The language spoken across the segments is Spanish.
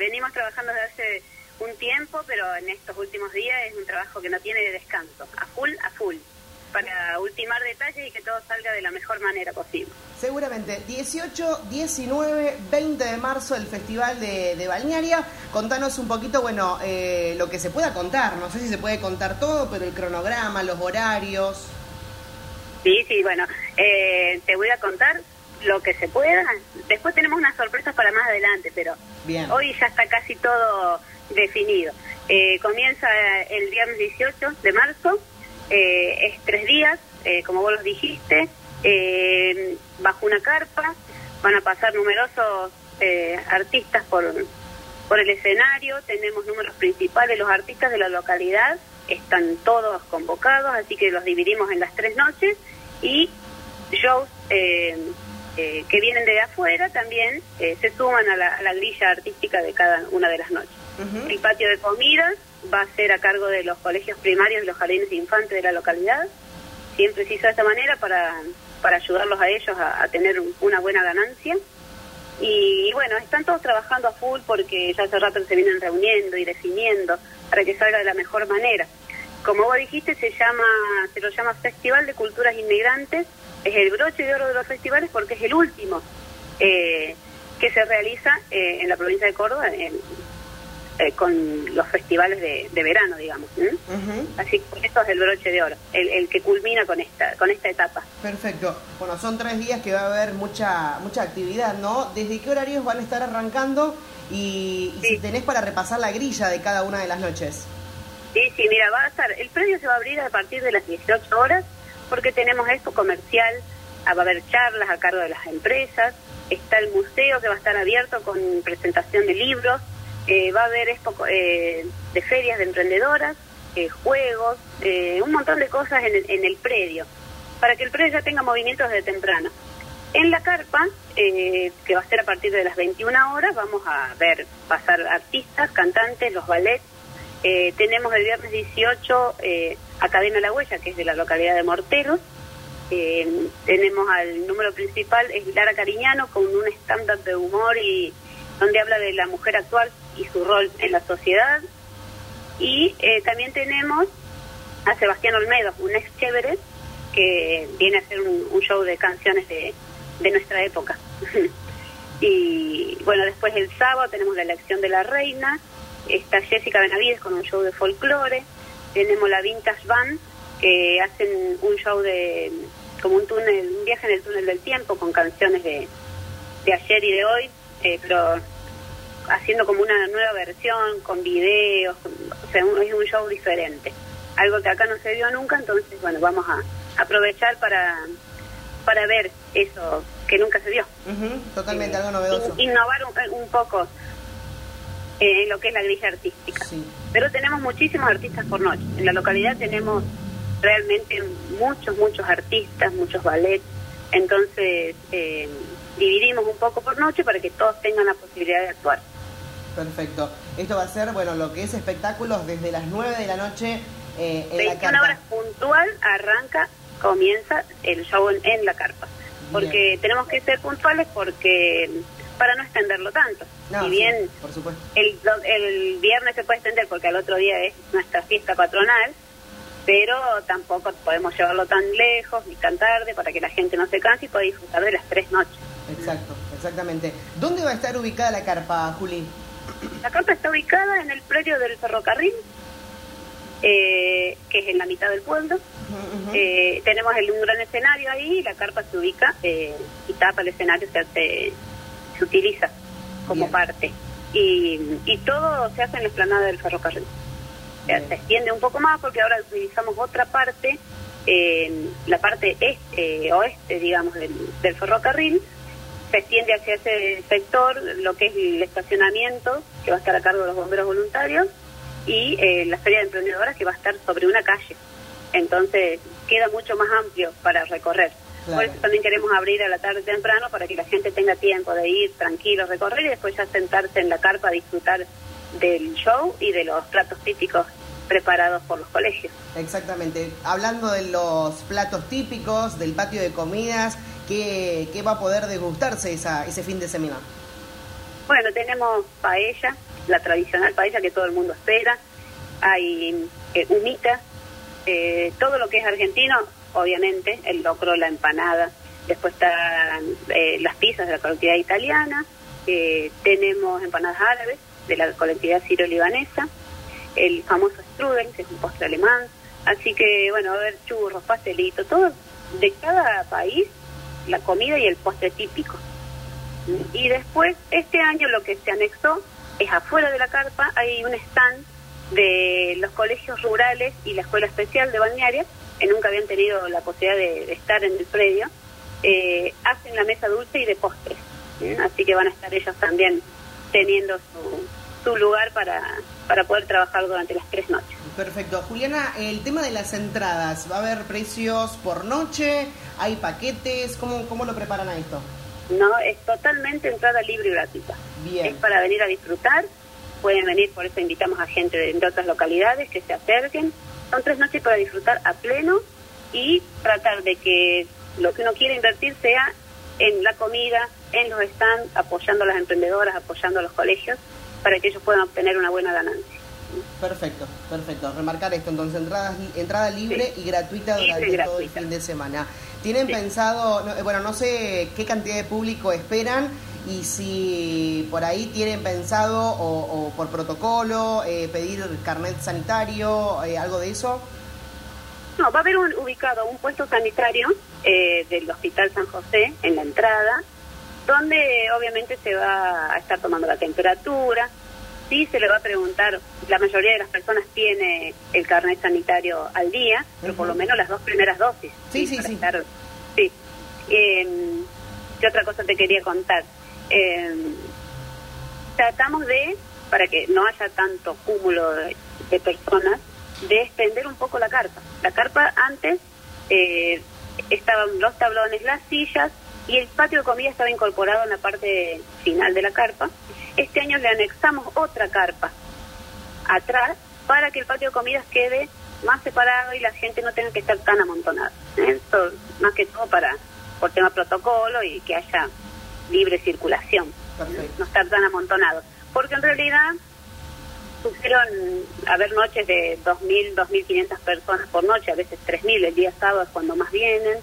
venimos trabajando desde hace un tiempo, pero en estos últimos días es un trabajo que no tiene descanso, a full, para ultimar detalles y que todo salga de la mejor manera posible. Seguramente. 18, 19, 20 de marzo, el Festival de Balnearia. Contanos un poquito, bueno, lo que se pueda contar. No sé si se puede contar todo, pero el cronograma, los horarios. Sí, bueno, te voy a contar lo que se pueda. Después tenemos unas sorpresas para más adelante, pero bien, hoy ya está casi todo definido. Comienza el viernes 18 de marzo, es 3 días, como vos lo dijiste, bajo una carpa. Van a pasar numerosos artistas por el escenario. Tenemos números principales, los artistas de la localidad están todos convocados, así que los dividimos en las 3 noches, y shows que vienen de afuera también se suman a la grilla artística de cada una de las noches. Uh-huh. El patio de comidas va a ser a cargo de los colegios primarios y los jardines de infantes de la localidad. Siempre se hizo de esta manera para ayudarlos a ellos a tener una buena ganancia. Y bueno, están todos trabajando a full porque ya hace rato se vienen reuniendo y definiendo para que salga de la mejor manera. Como vos dijiste, se lo llama Festival de Culturas Inmigrantes. Es el broche de oro de los festivales porque es el último que se realiza en la provincia de Córdoba con los festivales de verano, digamos. Uh-huh. Así que esto es el broche de oro, el que culmina con esta etapa. Perfecto. Bueno, son 3 días que va a haber mucha actividad, ¿no? ¿Desde qué horarios van a estar arrancando? Y sí, si tenés para repasar la grilla de cada una de las noches. Sí, mira, el predio se va a abrir a partir de las 18 horas, porque tenemos esto comercial, va a haber charlas a cargo de las empresas, está el museo que va a estar abierto con presentación de libros, va a haber de ferias de emprendedoras, juegos, un montón de cosas en el predio, para que el predio ya tenga movimientos desde temprano. En la carpa, que va a ser a partir de las 21 horas, vamos a ver pasar artistas, cantantes, los ballets. Tenemos el viernes 18 Academia La Huella, que es de la localidad de Morteros. Tenemos al número principal, es Lara Cariñano, con un stand-up de humor y donde habla de la mujer actual y su rol en la sociedad. Y también tenemos a Sebastián Olmedo, un ex chévere, que viene a hacer un show de canciones de nuestra época. Y bueno, después el sábado tenemos la elección de la reina. Está Jessica Benavides con un show de folclore. Tenemos la Vintage Band, que hacen un show como un viaje en el túnel del tiempo, con canciones de ayer y de hoy, pero haciendo como una nueva versión, con videos, o sea, es un show diferente. Algo que acá no se vio nunca, entonces, bueno, vamos a aprovechar para ver eso que nunca se vio. Uh-huh, totalmente, algo novedoso. Innovar un poco en lo que es la grilla artística. Sí. Pero tenemos muchísimos artistas por noche. En la localidad tenemos realmente muchos artistas, muchos ballets. Entonces dividimos un poco por noche para que todos tengan la posibilidad de actuar. Perfecto. Esto va a ser, bueno, lo que es espectáculos desde las 9 de la noche en la carpa. 21 horas puntual comienza el show en la carpa. Porque bien, tenemos que ser puntuales porque para no extenderlo tanto. No, si bien sí, por supuesto, el viernes se puede extender porque al otro día es nuestra fiesta patronal, pero tampoco podemos llevarlo tan lejos ni tan tarde para que la gente no se canse y pueda disfrutar de las 3 noches. Exacto, exactamente. ¿Dónde va a estar ubicada la carpa, Juli? La carpa está ubicada en el predio del ferrocarril, que es en la mitad del pueblo. Uh-huh. Tenemos un gran escenario ahí, la carpa se ubica y tapa el escenario, se utiliza como bien, parte. Y todo se hace en la explanada del ferrocarril. Se extiende un poco más porque ahora utilizamos otra parte, la parte oeste, digamos, del ferrocarril. Se extiende hacia ese sector lo que es el estacionamiento, que va a estar a cargo de los bomberos voluntarios, y la feria de emprendedoras, que va a estar sobre una calle. Entonces queda mucho más amplio para recorrer. Claro. Por eso también queremos abrir a la tarde temprano para que la gente tenga tiempo de ir tranquilo, recorrer y después ya sentarse en la carpa a disfrutar del show y de los platos típicos preparados por los colegios. Exactamente. Hablando de los platos típicos, del patio de comidas, ¿qué va a poder degustarse ese fin de semana? Bueno, tenemos paella, la tradicional paella que todo el mundo espera, hay humita, todo lo que es argentino, obviamente, el locro, la empanada, después están las pizzas de la colectividad italiana, tenemos empanadas árabes de la colectividad siro-libanesa, el famoso strudel, que es un postre alemán, así que bueno, va a haber churros, pastelitos, todo de cada país, la comida y el postre típico. Y después, este año lo que se anexó es afuera de la carpa, hay un stand de los colegios rurales y la escuela especial de Balnearia, que nunca habían tenido la posibilidad de estar en el predio, hacen la mesa dulce y de postres, así que van a estar ellos también teniendo su lugar para poder trabajar durante las 3 noches. Perfecto. Juliana, el tema de las entradas, ¿va a haber precios por noche? ¿Hay paquetes? ¿Cómo lo preparan a esto? No, es totalmente entrada libre y gratuita. Bien. Es para venir a disfrutar, pueden venir, por eso invitamos a gente de otras localidades que se acerquen. Son 3 noches para disfrutar a pleno y tratar de que lo que uno quiere invertir sea en la comida, en los stands, apoyando a las emprendedoras, apoyando a los colegios, para que ellos puedan obtener una buena ganancia. Perfecto. Remarcar esto, entonces, entrada libre y gratuita durante todo el fin de semana. ¿Tienen pensado, no sé qué cantidad de público esperan y si por ahí tienen pensado o por protocolo pedir carnet sanitario, algo de eso? No, va a haber ubicado un puesto sanitario del Hospital San José en la entrada, donde obviamente se va a estar tomando la temperatura. Sí, se le va a preguntar, la mayoría de las personas tiene el carnet sanitario al día, pero por lo menos las 2 primeras dosis. Sí. Sí. ¿Qué otra cosa te quería contar? Tratamos de, para que no haya tanto cúmulo de personas, de extender un poco la carpa. La carpa antes estaban los tablones, las sillas, y el patio de comida estaba incorporado en la parte final de la carpa. Este año le anexamos otra carpa atrás para que el patio de comidas quede más separado y la gente no tenga que estar tan amontonada. Esto, más que todo por tema protocolo y que haya libre circulación. Perfecto. No estar tan amontonados. Porque en realidad pusieron haber noches de 2.000, 2.500 personas por noche, a veces 3.000, el día sábado es cuando más vienen.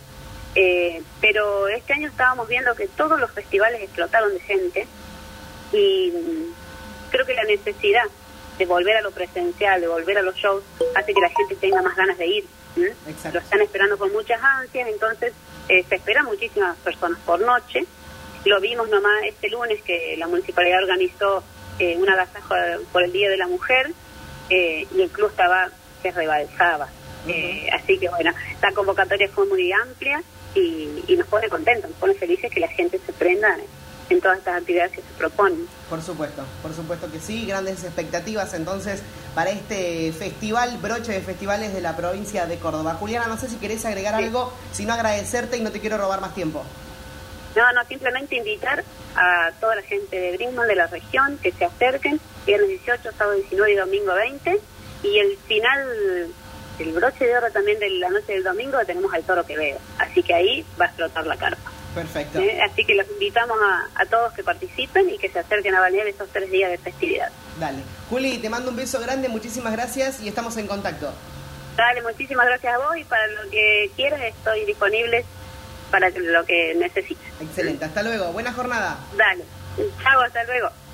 Pero este año estábamos viendo que todos los festivales explotaron de gente y creo que la necesidad de volver a lo presencial, de volver a los shows, hace que la gente tenga más ganas de ir. Lo están esperando con muchas ansias, entonces se esperan muchísimas personas por noche. Lo vimos nomás este lunes que la municipalidad organizó un agasajo por el Día de la Mujer y el club se rebalsaba. Así que bueno, la convocatoria fue muy amplia y nos pone contentos, nos pone felices que la gente se prenda en todas estas actividades que se proponen. Por supuesto que sí, grandes expectativas entonces para este festival, broche de festivales de la provincia de Córdoba. Juliana, no sé si querés agregar algo, si no agradecerte y no te quiero robar más tiempo. No, simplemente invitar a toda la gente de Brinkmann, de la región, que se acerquen, viernes 18, sábado 19 y domingo 20, y el final, el broche de oro también de la noche del domingo, tenemos al Toro Quevedo, así que ahí va a explotar la carpa. Perfecto. Así que los invitamos a todos que participen y que se acerquen a Balneario esos 3 días de festividad. Dale. Juli, te mando un beso grande, muchísimas gracias y estamos en contacto. Dale, muchísimas gracias a vos y para lo que quieras estoy disponible para lo que necesites. Excelente, hasta luego, buena jornada. Dale, chao, hasta luego.